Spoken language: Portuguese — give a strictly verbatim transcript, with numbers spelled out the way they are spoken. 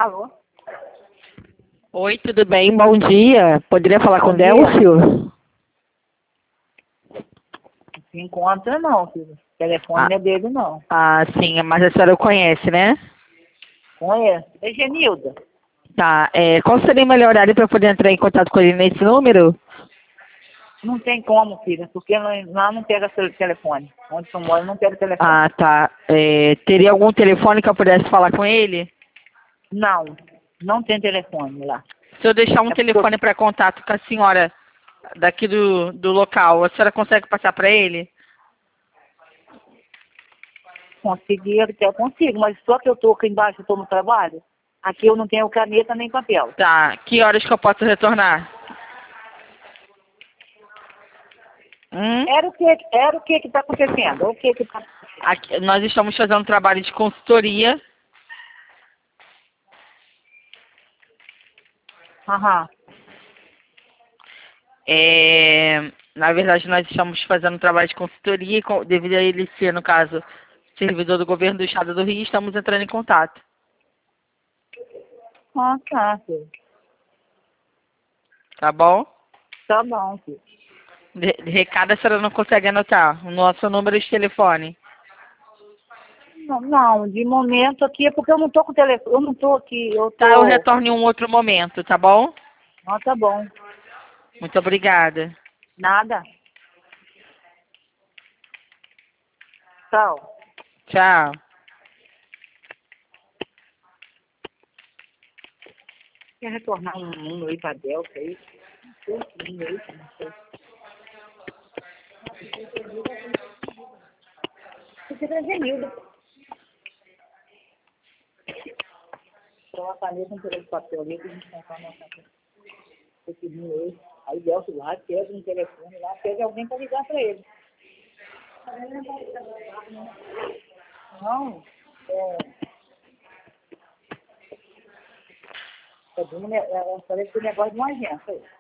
Alô? Oi, tudo bem? Bom dia. Poderia falar com Bom o dia. Délcio? Se encontra não, filho. O telefone Ah. não é dele, não. Ah, sim, mas a senhora o conhece, né? Conhece? É Genilda. Tá. É, qual seria o melhor horário para eu poder entrar em contato com ele nesse número? Não tem como, filha, porque lá lá não pega seu telefone. Onde tu mora não pega telefone. Ah, tá. É, teria algum telefone que eu pudesse falar com ele? Não, não tem telefone lá. Se eu deixar um É porque eu telefone para contato com a senhora daqui do, do local, a senhora consegue passar para ele? consegui, até eu consigo, mas só que eu tô aqui embaixo, eu tô no trabalho. Aqui eu não tenho caneta nem papel. Tá. Que horas que eu posso retornar? Hum? Era o que, era o que que tá acontecendo? O que que tá... Aqui, nós estamos fazendo um trabalho de consultoria. Aham. É, na verdade, nós estamos fazendo um trabalho de consultoria e, com- devido a ele ser, no caso, servidor do governo do estado do Rio, estamos entrando em contato. Ah, tá, filho. Tá bom? Tá bom, filho. De, de recado a senhora não consegue anotar. O nosso número de telefone. Não, não, de momento aqui é porque eu não tô com telefone, eu não tô aqui, eu Tá, eu tô... retorno em um outro momento, tá bom? Ah, tá bom. Muito obrigada. Nada. Tchau. Tchau. Quer retornar um número aí pra Delta aí? Um número aí, não sei. Você é Genilda. Tem uma caneta, um pedaço de papel ali que a gente vai anotar esse número aí. Aí Delta lá, pega um telefone lá, pega alguém pra ligar pra ele. Não, é... É, do, é, é, parece que o negócio de uma agência aí.